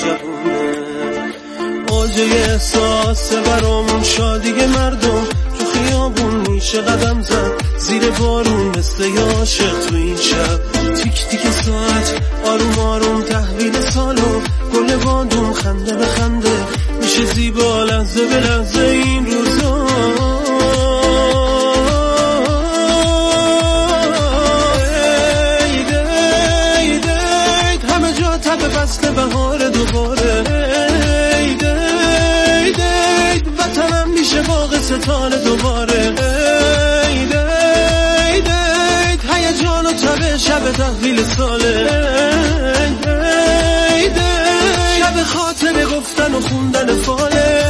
جوونه. اوجه احساس برامون شادی مردم تو خیابون میشه قدم زد زیر بارون مثل عاشق تو این شب. تیک تیک ساعت آروم آروم تحویل سالو گل بادوم خنده به خنده میشه زیبا لحظه به لحظه این روزا. همه جا تب فصل بهار دوباره. وطنم میشه باغ ستاره دوباره. هیجان و تب شب تحویل ساله. شب خاطره گفتن و خوندن فاله.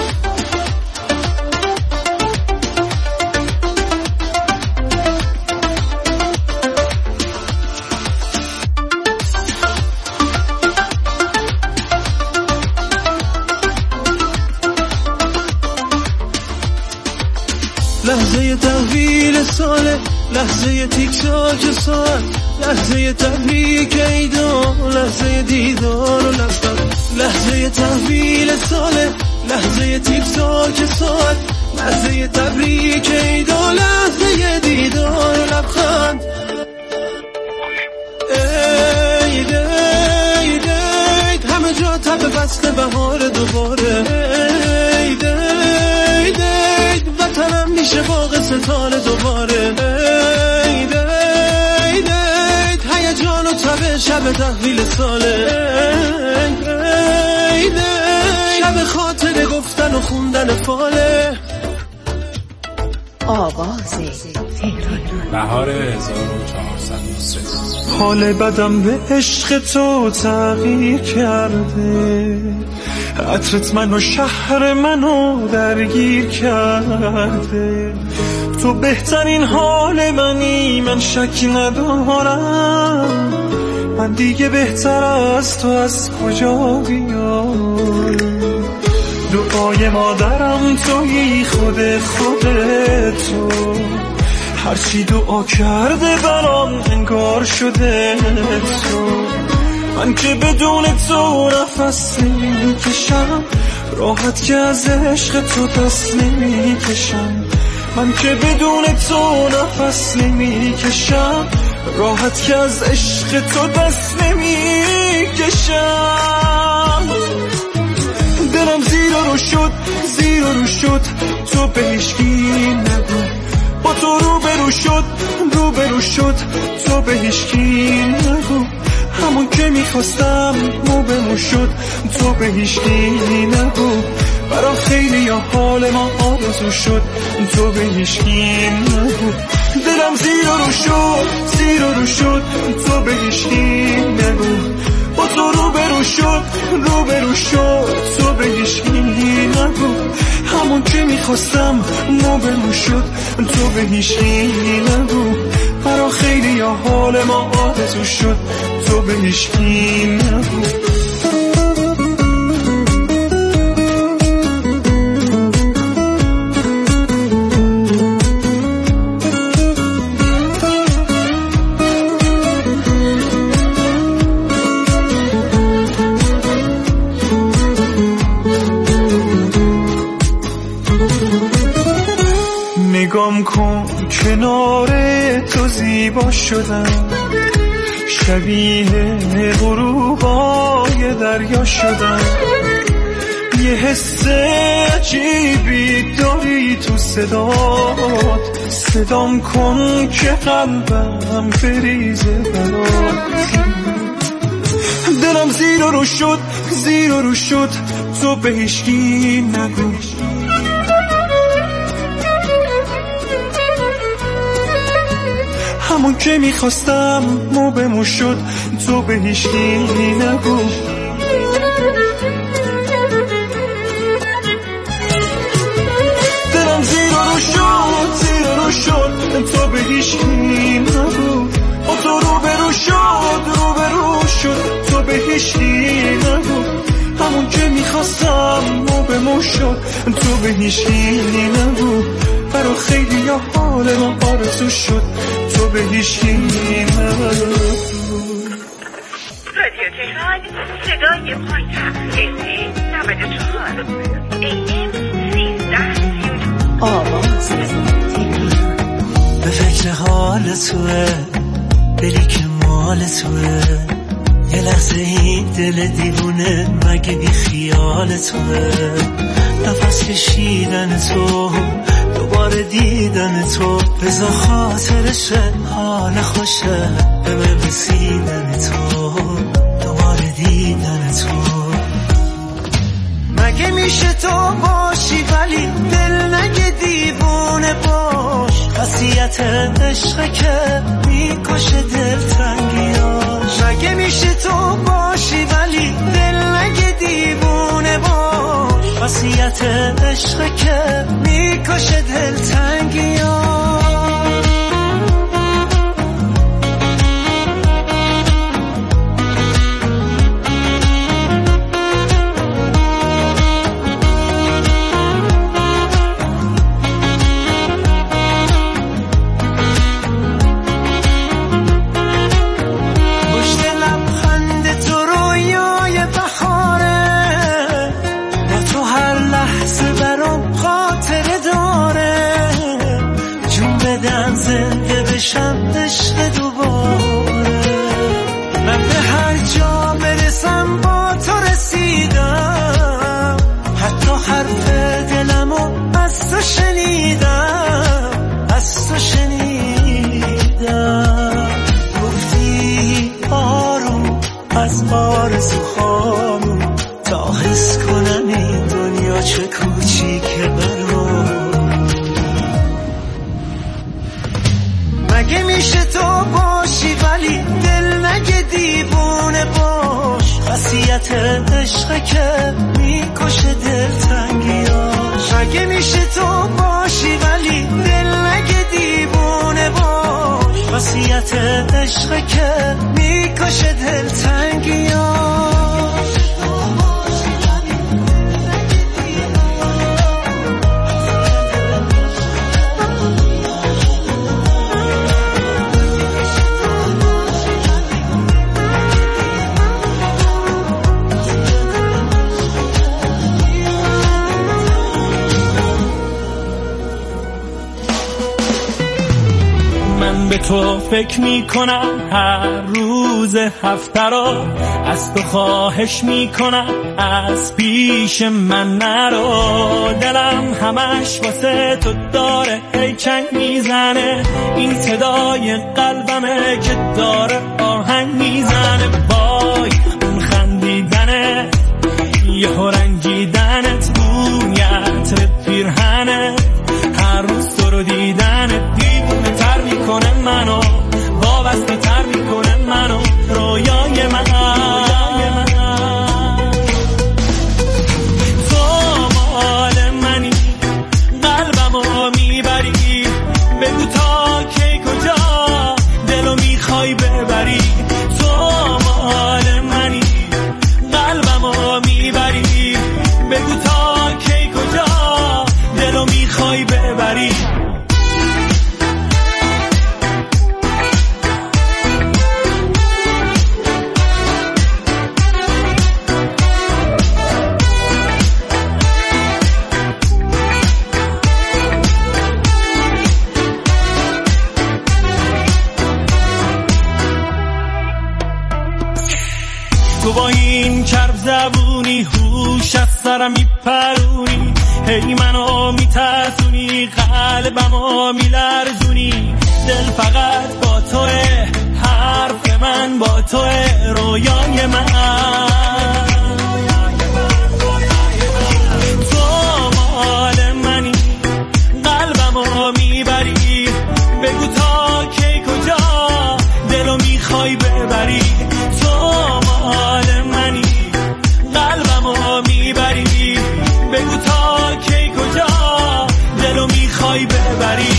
لحظه تحویل ساله، لحظه تیک تاک ساعت، لحظه تبریک عیدا، لحظه دیدار و لبخند. لحظه تحویل ساله، لحظه تیک تاک ساعت، لحظه تبریک عیدا، لحظه دیدار و لبخند. عید عید عید همه جا تب فصل بهار دوباره. عید عید عید وطنم میشه باغ ستاره دوباره. عید عید عید هیجان و تب شب تحویل ساله. عید عید شب خاطره گفتن و خوندن فاله. آواز تهران بهار 1403. حال بدم به عشق تو تغییر کرده، عطرت منو شهر منو درگیر کرده. تو بهترین حال منی من شک ندارم، من دیگه بهتر از تو از کجا بیام. دعای مادرم تویی خود تو، هرچی دعا کرده برام انگار شده تو. من که بدون تو نفس نمیکشم، راحت که از عشق تو دست نمیکشم. من که بدون تو نفس نمیکشم، راحت که از عشق تو دست نمیکشم. دلم زیر رو شد تو به هیچکی نگو. با تو روبرو شد تو به هیچکی نگو. همون که میخواستم موبمون شد تو به هیچکی نگو. برا خیلی یا حال ما آرزو شد تو به هیچکی نگو. دلم زیر رو شد تو به هیچکی نگو. با تو روبرو شد تو به هیچکی نگو. همون که میخواستم موبمون شد تو به هیچکی نگو. برا خیلی یا حال ما آرزو شد تو به هیچکی نگو. نگام کن کنار تو زیبا شدم، شبیه غروبای دریا شدم. یه حس عجیبی داری تو صدام کن که قلبم بریزه برات. دلم زیر رو شد تو به هیچکی نگو. همون که میخواستم موبمون شد تو به هیچکی نگو. دلم زیر رو شد تو به هیچکی نگو. با تو روبرو شد تو به هیچکی نگو. همون که میخواستم موبمون شد تو به هیچکی نگو. برا خیلی یا حال ما آرزو شد تو به هیچکی نگو. تهران صدای پایتخت FM 94 AM 1332 آواز تهران. به فکر حال توه دلی که مال توه، یه لحظه این دل دیوونه مگه بی خیال توه. نفس کشیدن تو دوباره دیدن تو، بذار خاطرشه حال خوشه به من رسیدن تو، دوباره دیدن تو. مگه میشه تو باشی ولی دل نگه دیوونه باش، خاصیت عشق که میکشه دلتنگیاش. مگه میشه تو باشی ولی دل نگه دیوونه باش، خاصیت عشق که میکشه دلتنگیاش. عشق دوباره من به هر جا برسم با تو رسیدم، حتی حرف دلمو از تو شنیدم، از تو شنیدم. گفتی آروم از آرزوهامون تا حس کنم این دنیا چه کوچیکه برام. مگه میشه تو باشی ولی دل نگه دیوونه باش، خاصیت عشق که میکشه دلتنگیاش. مگه میشه تو باشی ولی دل نگه دیوونه باش، خاصیت عشق که میکشه دلتنگیاش. به تو فکر میکنم هر روز هفته را، از تو خواهش میکنم از پیش من نرو. دلم همش واسه تو داره هی چنگ میزنه، این صدای قلبمه که داره آهنگ میزنه. وای اون خندیدنت یهو رنجیدنت، بویت پیرهنت هر روز تو رو دیدنت دیوونه تر میکنه منو، وابسته تر میکنه منو رویای من. تو مال منی قلبمو میبری، بگو تا کی کجا دلو میخوای ببری. تو مال منی قلبمو میبری، بگو تا کی کجا دلو میخوای ببری. تو با این چرب زبونی هوش از سرم میپرونی، هی منو میترسونی قلبمو میلرزونی. دل فقط با توه، حرف من با توه، رویای من. تو مال منی قلبمو میبری، بگو تا کی کجا دلو میخوای ببری. تو مال منی قلبمو میبری، بگو تا کی کجا دلو میخوای ببری.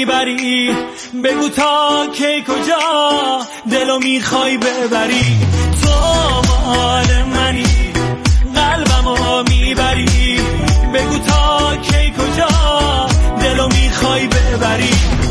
میبری؟ بگو تا کی کجا دلو میخوای ببری؟ تو مال منی قلبمو میبری؟ بگو تا کی کجا دلو میخوای ببری؟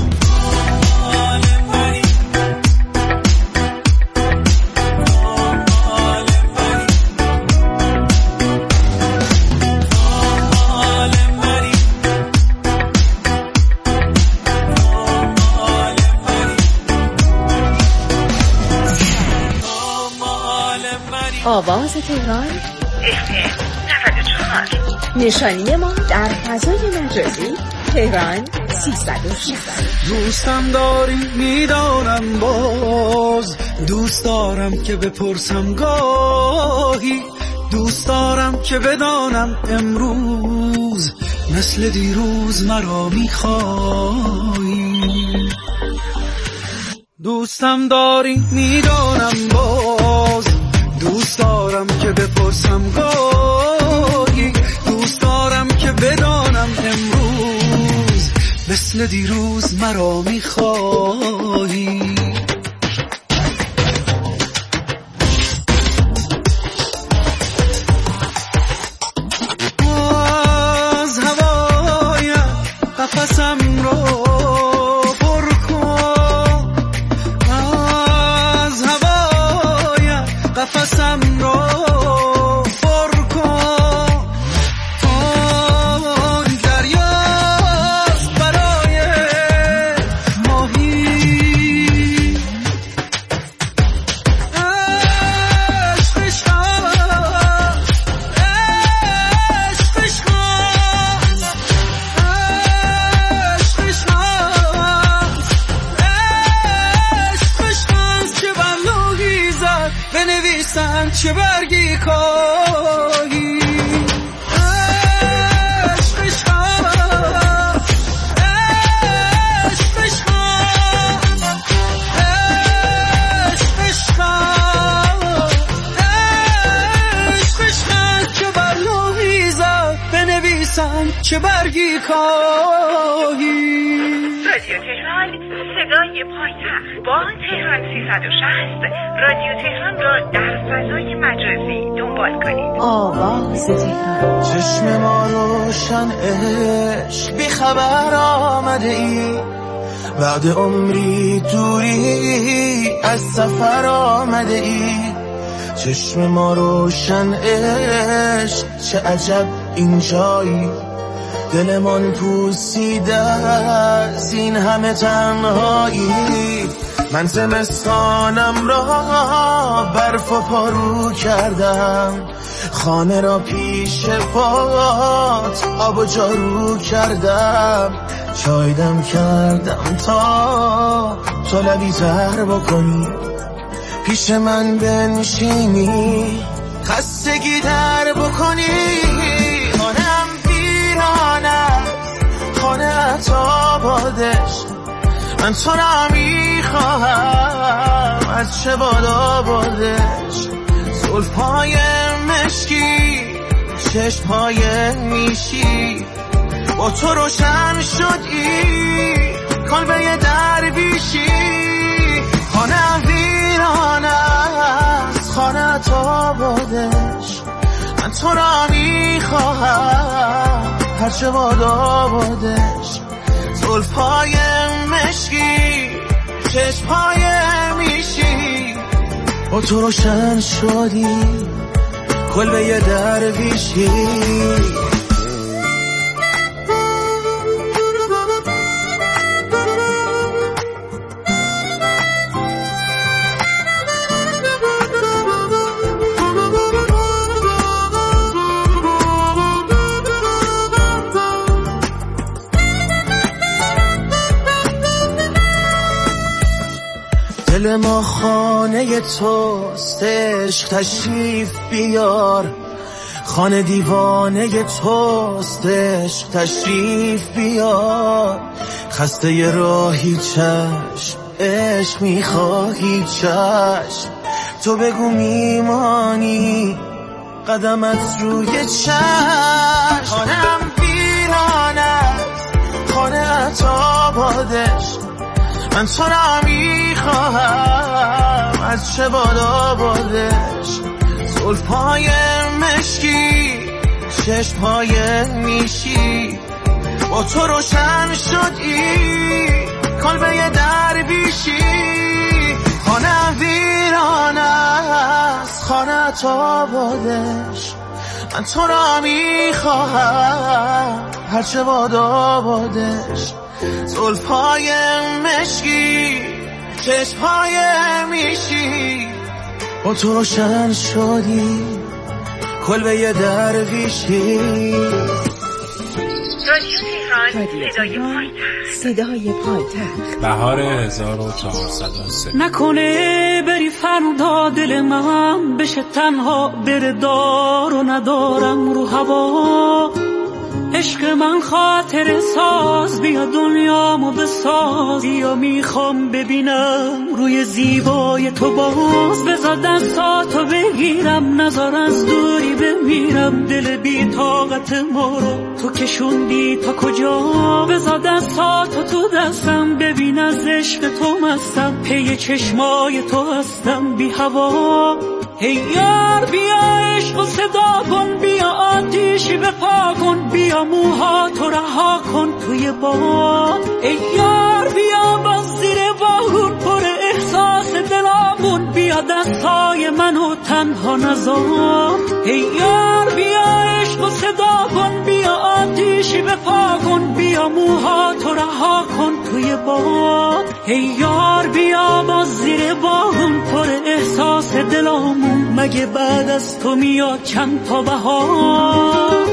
آواز تهران FM 94 نشانی ما در فضای مجازی تهران 360. دوستم داری میدانم باز، دوست دارم که بپرسم گاهی، دوست دارم که بدانم امروز مثل دیروز مرا میخوایی. دوستم داری میدانم باز، دوست دارم که بپرسم گاهی، دوست دارم که بدانم امروز مثل دیروز مرا میخواهی. از هوای قفسم رو پر کن، از هوای قفسم رو پر کن، تو دریاست برای ماهی. عشق عشق عشق عشق عشق عشق چه بر لوحی زد بنویسن چه برگی کاهی. عشق عشق عشق عشق عشق عشق عشق چه بر لوحی زد بنویسن چه برگی کاهی. رادیو تهران صدای پایتخت با تهران 360 رادیو تهران را در فضای مجازی دنبال کنید. آواز تهران چشم ما روشن عشق بی خبر آمده ای، بعد عمری دوری از سفر آمده ای. چشم ما روشن عشق چه عجب اینجایی، دلمان پوسیده از این همه تنهایی. من زمستانم را برف و پارو کردم، خانه را پیش پات آب و جارو کردم، چای دم کردم تا تو لبی تر بکنی، پیش من بنشینی خستگی در بکنی. خانم پیرانه خانه عطا بادش، من تو را میخواهم از چه بادا بادش. زلفای مشکی چشمهای میشی، با تو روشن شدی کلبه درویشی. خانه ویرانه است خانه عطا بادش، من تو را میخواهم هرچه بادا بادش. زلفای مشکی چشمهای میشی، با تو روشن شدی کلبه درویشی. دل ما خانه توست عشق تشریف بیار، خانه دیوانه توست عشق تشریف بیار. خسته ی راهی چشم عشق میخواهی چشم، تو بگو میمانی قدمت روی چشم. خانم ویرانه خانه عطا بادش من تو را میخواهم از چه بادا بادش زلفای مشکی چشمهای نیشی با تو روشن شدی کلبه درویشی خانه ویران است خانه تا بادش من تو را میخواهم هرچه بادا بادش زلفای مشکی چشمهای میشی با تو روشن شدی کلبه درویشی رادیو تهران صدای پایتخت بهار 1403 نکنه بری فردا دل من بشه تنها بره دار و ندارم رو هوا عشق من خاطر ساز بیا دنیامو بساز بیا میخوام ببینم روی زیبای تو باز بذار دستاتو بگیرم نذار از دوری بمیرم دل بی طاقت ما رو تو کشوندی تا کجا بذار دستاتو تو دستم ببین از عشق تو مستم پی چشمای تو هستم بی هوا ای یار بیا عشق و صدا کن بیا آتیشی بپا کن بیا موهاتو رها کن توی باد ای یار بیا باز زیر بارون پر احساس دلامون بیا دستای منو تنها نذار ای یار بیا عشق و صدا کن بیا آتیشی بپا کن بیا موهاتو رها کن توی باد ای یار بیا باز زیر بارون پر احساس دلامون مگه بعد از تو میاد چند تا بهار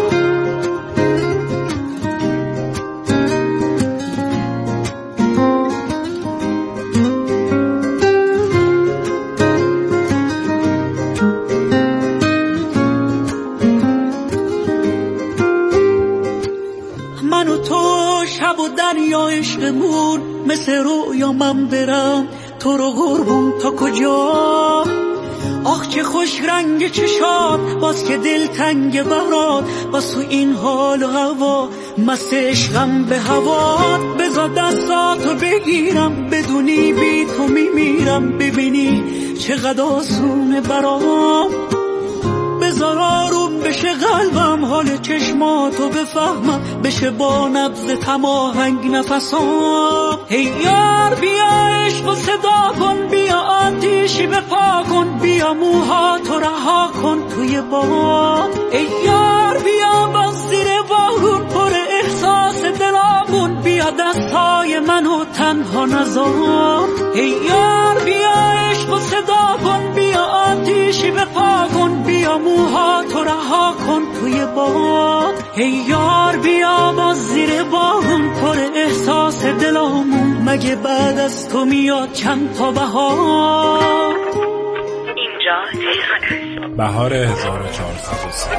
من و تو شب و دریا عشقمون مثل رویا من برم تو رو قربون تا کجا آخ چه خوش رنگ چشات باز که دل تنگ برات باز تو این حال و هوا مست عشقم به هوات بذار دستاتو بگیرم بدونی بی تو میمیرم ببینی چقدر آسونه برام بذار آروم بشه قلبم حال چشماتو بفهمم بشه با نبض تماهنگ نفسام ای یار بیا عشق و صدا کن بیا آتیشی بپا کن بیا موهاتو رها کن توی باد ای یار بیا باز زیر بارون پر احساس دلامون بیا دستای منو تنها نذار ای یار بیا عشق و صدا کن بیا آتیشی بپا کن بیا موهاتو رها کن توی باد ای یار بیا باز زیر بارون پر احساس دلامون مگه بعد از تو میاد چند تا بهار اینجا تهران بهار 1403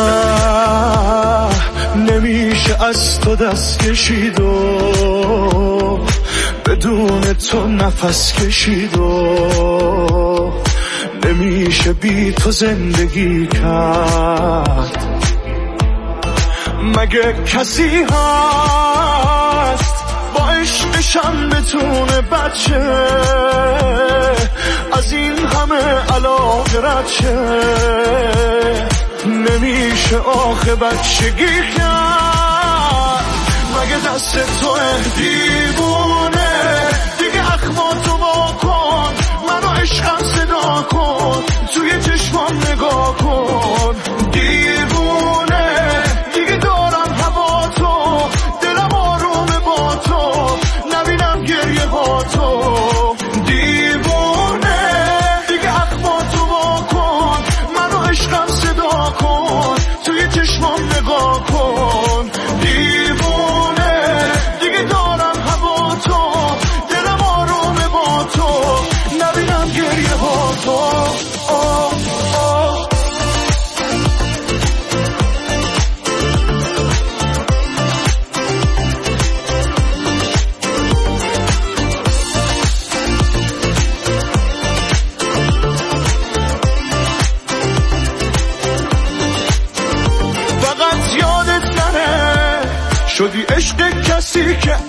نه نمیشه از تو دست کشید و بدون تو نفس کشید و نمیشه بی تو زندگی کرد مگه کسی هست با عشقشم بتونه بچه از این همه علاقه رد شه نمیشه آخه بچگی کرد مگه دست تو دیوونه دیگه اخماتو واکن منو عشقم صدا کن توی چشمام نگاه کن دیوونه دیگه دارم هوا تو دلم آرومه با تو نبینم گریه با تو دیوونه دیگه اخماتو واکن منو عشقم صدا کن توی چشمام نگاه کن دیوونه دیگه دارم هوا تو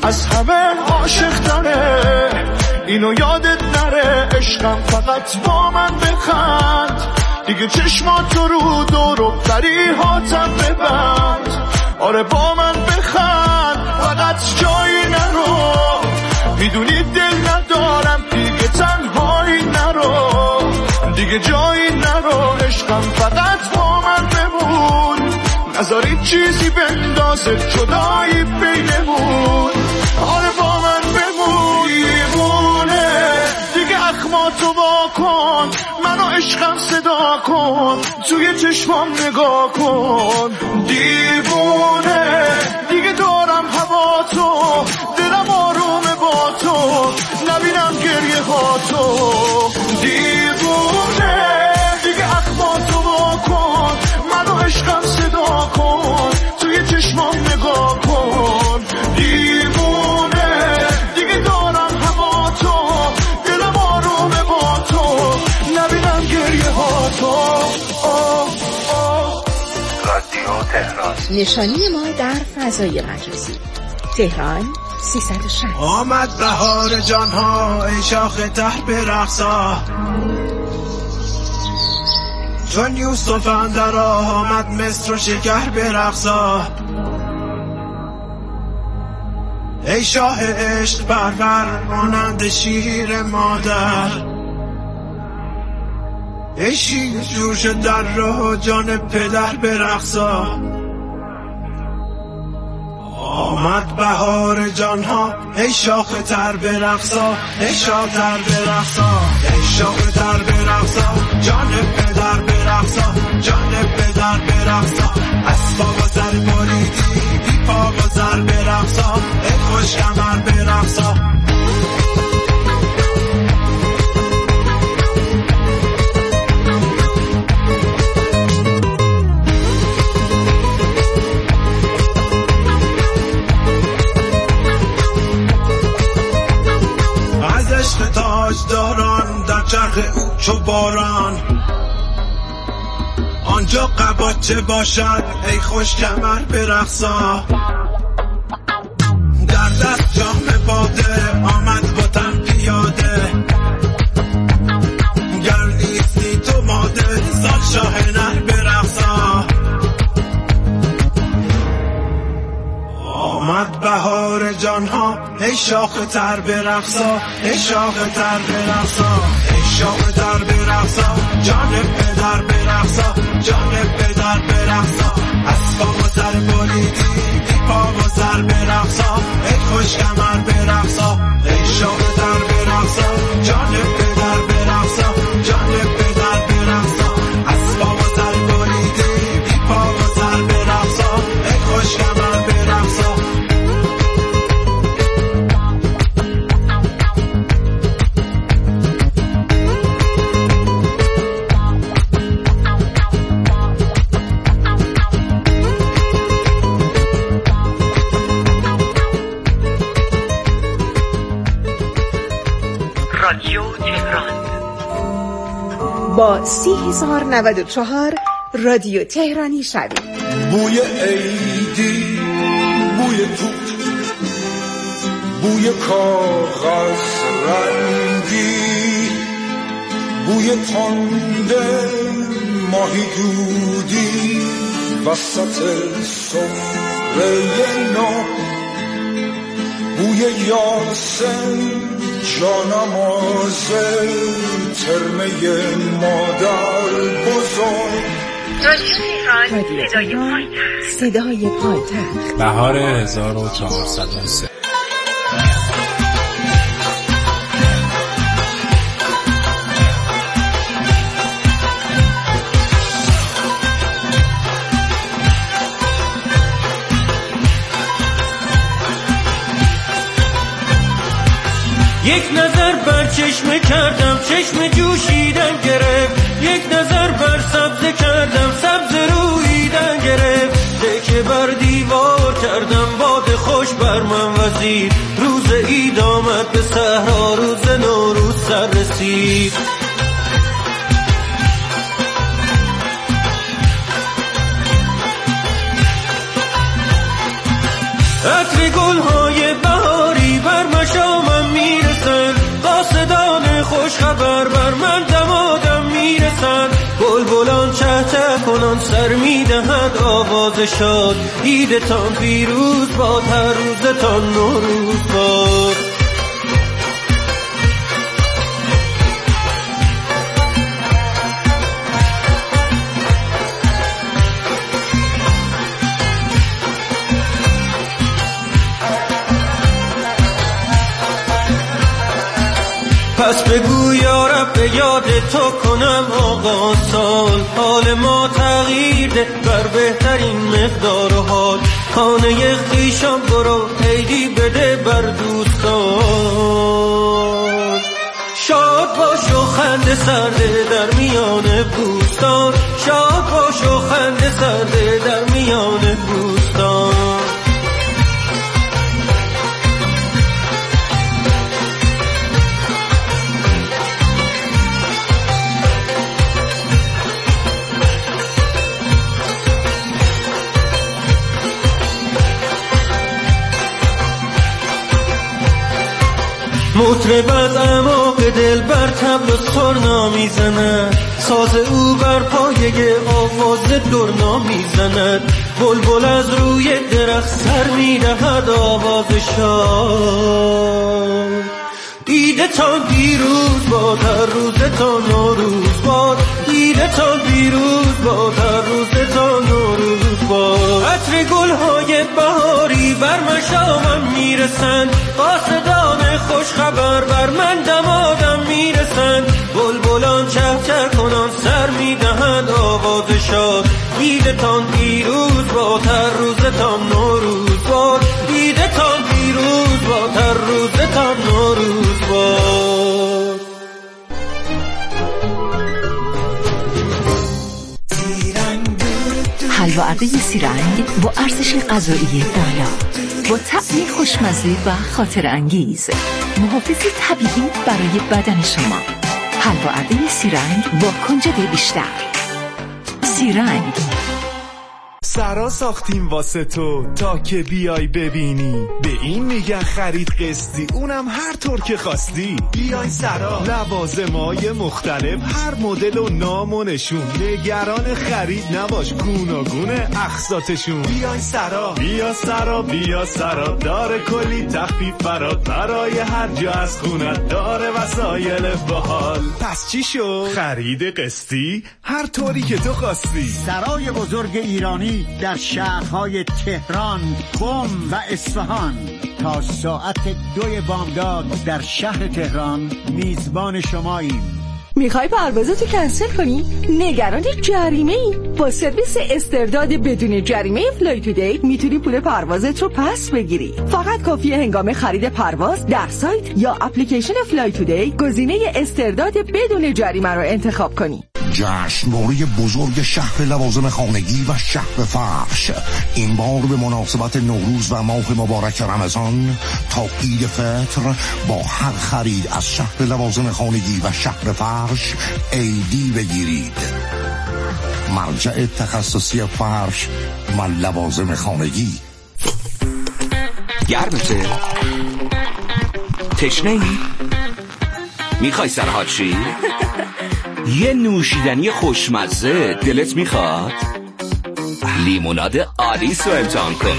از همه عاشق تره، اینو یادت نره. عشقم فقط با من بخند، دیگه چشماتو رو دور و فریحاتم ببند. آره با من بخند، فقط جایی نرو، میدونی دل ندارم دیگه تنهایی نرو، دیگه جایی نرو. عشقم فقط با من بمون، نذاری چیزی بندازه جدایی بینمون. آره با من بمون. دیوونه دیگه اخماتو وا کن، منو عشقم صدا کن، توی چشمام نگاه کن. دیوونه دیگه دارم هوا تو، دلم آرومه با تو، نبینم گریه ها تو. دیوونه دیگه اخماتو وا کن، منو عشقم صدا کن، توی چشمام نگاه کن. دیوونه دیگه دارم هوا تو، دلم آرومه با تو، نبینم گریه ها تو. رادیو تهران، نشانی ما در فضای مجازی. تهران 360. آمد بهار جانها، ای شاخ ته برقصا، چون یوسف اندر آمد مصر و شکر برقصا. ای شاه عشق پرور، مانند شیر مادر، ای شیر جوش در راه جان پدر برقصا. آمد بهار جانها، ای شاخ تر برقصا، ای شاخ تر برقصا، ای شاخ تر برقصا، جان پدر برقصا، جان پدر برقصا. اسباب و سر بریدی، بی پا و سر برقصا، ای خوش کمر برقصا. تاجداران در چرخ او چو باران، آنجا قباچه باشد ای خوش کمر برقصا. در دست جام باده آمد با تن پیاده، گر نیستی تو ماده سال شاه نر برقصا. آمد بهار جانها، ای شاخ تر برقصا، ای شاخ تر برقصا، ای شاخ تر برقصا، جان پدر برقصا، جان پدر برقصا. اسباب و سر بریدی، بی پا و سر برقصا، ای خوش کمر برقصا. ای شاخ تر برقصا، جان پدر برقصا، جان پدر برقصا. اسباب و سر بریدی، بی پا و سر برقصا، ای خوش کمر برقصا. رادیو تهران با 30,094 رادیو تهرانی شوید. بوی عیدی، بوی توت، بوی کاغذ رنگی، بوی تنده ماهی دودی وسط سفره نو، بوی یاسم جانماز ترمه مادر بزرگ. رادیو تهران، صدای پایتخت. بهار 1403. یک نظر بر چشم کردم، چشم جوشیدن گرفت. یک نظر بر سبز کردم، سبز رویدن گرفت. تکه بر دیوار کردم، باد خوش بر من وزید. روز عید آمد به صحرا، روز نوروز سر رسید. عطر گل‌های بهار سر میدهد آواز شاد. عیدتان پیروز باد، هر روزتان نوروز باد. پس بگو یا رب به یاد تو کنم آقا سال. حال ما تغییر ده بر بهترین مقدار و حال. خانه خویشان برو عیدی بده بر دوستان. شاد باش و خنده سرده در میان بوستان. شاد باش و خنده سرده در میان بوستان. مطرب از اعماق دل بر طبل و سرنا میزند. ساز او بر پایه آواز درنا میزند. بلبل از روی درخت سر میدهد آواز شاد. عیدتان پیروز باد، هر روزتان نوروز باد. عیدتان پیروز باد، هر روزتان نوروز باد. عطر گلهای بهاری بر مشامم میرسند. قاصدان خوش خبر بر من دمادم میرسند. بلبلان چه چه کنان سر میدهند آواز شاد. عیدتان پیروز باد، هر روزتان نوروز باد. عیدتان پیروز باد، هر روزتان نوروز باد. حلوارده سیرنگ با ارزش غذایی بالا، با طعمی خوشمزه و خاطر انگیز، محافظ طبیعی برای بدن شما. حلوارده سیرنگ با کنجد بیشتر. سیرنگ. سرا ساختیم واسه تو تا که بیای ببینی. به این میگن خرید قسطی، اونم هر طور که خواستی. بیای سرا، لوازمای مختلف، هر مدل و نام و نشون. نگران خرید نباش، گوناگونه اقساطشون. بیای سرا، بیا سرا، بیا سرا، داره کلی تخفیف برات. برای هر جا از خونت داره وسایل باحال. پس چی شد؟ خرید قسطی هر طوری که تو خواستی. سرای بزرگ ایرانی در شهرهای تهران، قم و اصفهان تا ساعت 2 بامداد در شهر تهران میزبان شماییم. میخوای پروازتو کنسل کنی؟ نگران جریمه ای؟ با سرویس استرداد بدون جریمه فلای تودی میتونی پول پروازت رو پس بگیری. فقط کافیه هنگام خرید پرواز در سایت یا اپلیکیشن فلای تودی گزینه استرداد بدون جریمه رو انتخاب کنی. جشنواره بزرگ شهر لوازم خانگی و شهر فرش این بار به مناسبت نوروز و ماه مبارک رمضان تا عید فطر با هر خرید از شهر لوازم خانگی و شهر فرش عیدی بگیرید. مرجع تخصصی فرش و لوازم خانگی. گرمته؟ تشنه‌ای؟ میخوای سرحال شی؟ یه نوشیدنی خوشمزه دلت میخواد؟ لیموناد آلیس رو امتحان کن.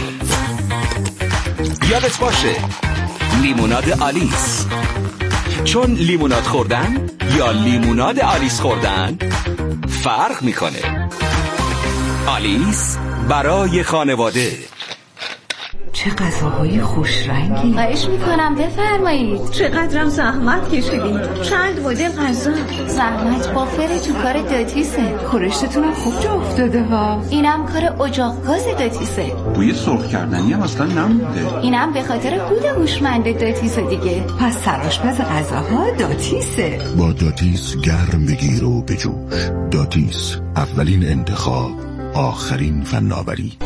یادت باشه لیموناد آلیس، چون لیموناد خوردن یا لیموناد آلیس خوردن فرق میکنه. آلیس برای خانواده. چه غذاهای خوش رنگی. خواهش میکنم بفرمایید. چقدرم زحمت کشیدین. چند مدل غذا. زحمت با فر تو کار داتیسه. خورشتتونم خوب جا افتاده ها. اینم کار اجاق گاز داتیسه. بوی سرخ کردنی هم اصلا نمونده. اینم به خاطر کود هوشمند داتیسه دیگه. پس سرآشپز غذاها داتیسه. با داتیس گرم بگیر و بجوش. داتیس، اولین انتخاب، آخرین فناوری.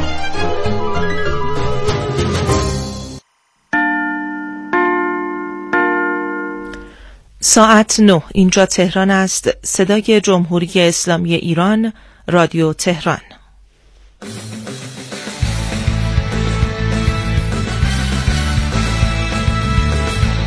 ساعت 9 اینجا تهران است. صدای جمهوری اسلامی ایران، رادیو تهران.